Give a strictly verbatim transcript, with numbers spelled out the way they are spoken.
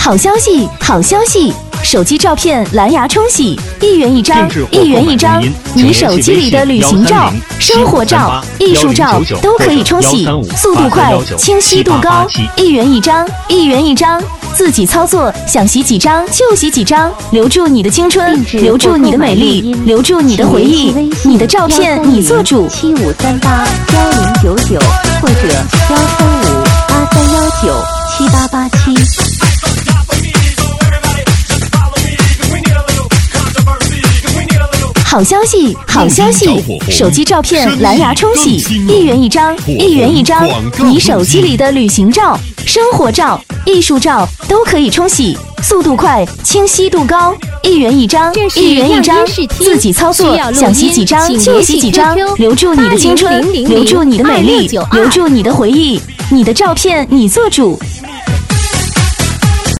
好消息，好消息！手机照片蓝牙冲洗，一元一张，一元一张。你手机里的旅行照、生活照、艺术照都可以冲洗，速度快，清晰度高，一元一张，一元一张。自己操作，想洗几张就洗几张，留住你的青春，留住你的美丽，留住你的回忆，你的照片你做主。 七五三八幺零九九或者幺三五八三幺九七八八七。 好消息，好消息！手机照片蓝牙冲洗，一元一张，一元一张。你手机里的旅行照、生活照、艺术照都可以冲洗，速度快，清晰度高，一元一张，一元一张。自己操作，想洗几张就洗几张，留住你的青春，留住你的美丽，留住你的回忆，你的照片你做主。